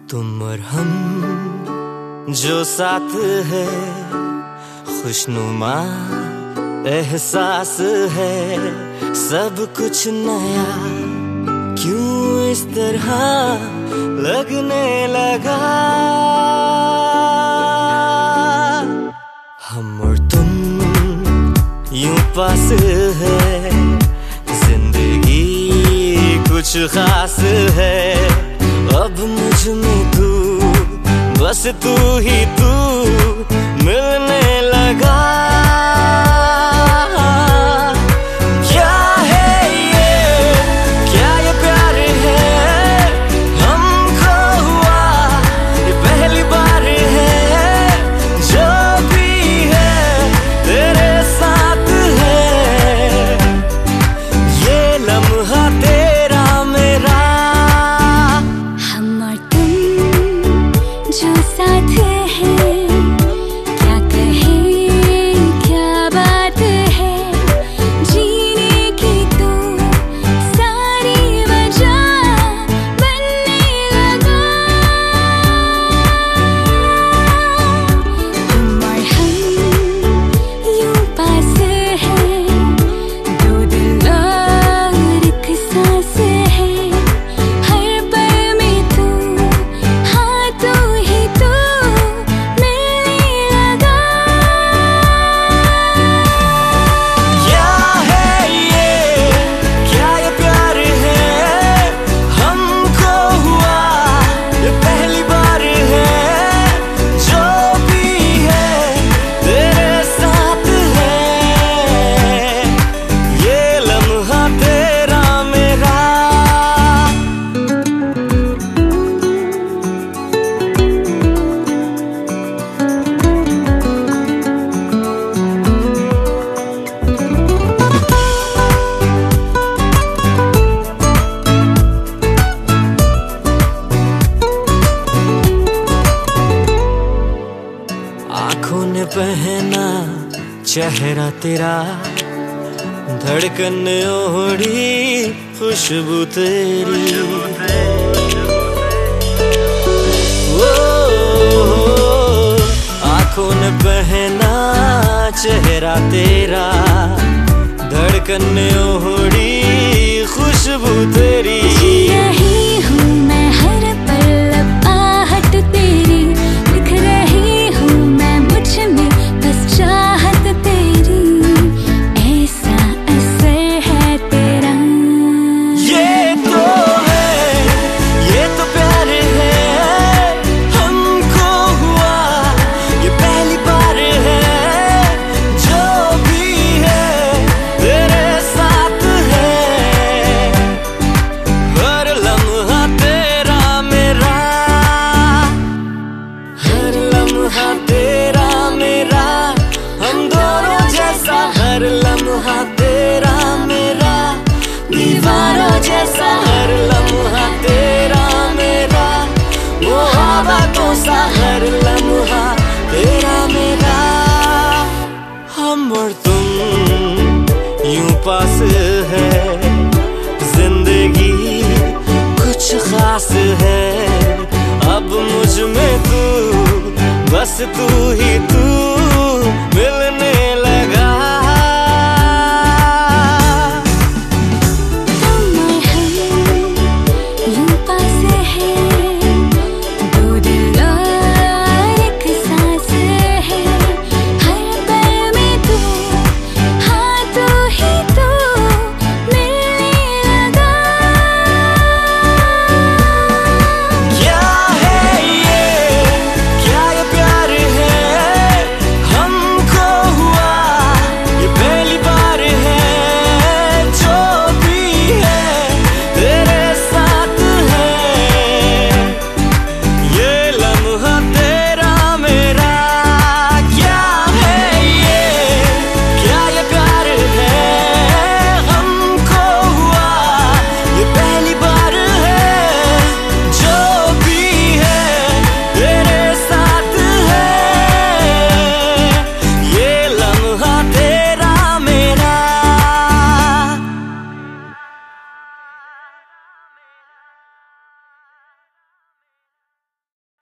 तुम और हम जो साथ है, खुशनुमा एहसास है, सब कुछ नया क्यों इस तरह लगने लगा। हम और तुम यूं पास है, जिंदगी कुछ खास है, अब मुझ में तू, बस तू ही तू मिलने लगा। क्या है ये, क्या ये प्यार है, हमको हुआ ये पहली बार है, जो भी है तेरे साथ है, ये लम्हा तेरा मेरा। हम और तुम जो साथ है, क्या कहे क्या बात है, जीने की तो सारी वजह बनने लगा। तुम और हम यूं पास है, दो दिल और एक सांस है, हर पल में तू, हाँ तू ही तू मिलने लगा। क्या है ये, क्या ये प्यार है, हमको हुआ ये पहली बार है, जो भी है तेरे साथ है, ये लम्हा तेरा मेरा। आँखों ने पहना चेहरा तेरा, धड़कन ओढ़ी खुशबू तेरी। ओ, आँखों ने पहना चेहरा तेरा, धड़कन ओढ़ी खुशबू तेरी। रही हूँ मैं हर पल आहट तेरी, लिख रही हूँ मैं मुझ में बस चाहत तेरी, ऐसा असर है तेरा। ये तो है, ये तो प्यार है, हमको हुआ ये पहली बार है, जो भी है तेरे साथ है, हर लम्हा तेरा मेरा, हर लम्हा तेरा मेरा, हम दोनों जैसा, हर लम्हा तेरा मेरा, दीवारों जैसा, हर लम्हा तेरा मेरा, वो बातों सा, हर लम्हा तेरा मेरा। हम और तुम यूं पास है, जिंदगी कुछ खास है, अब मुझ में तू, बस तू ही तू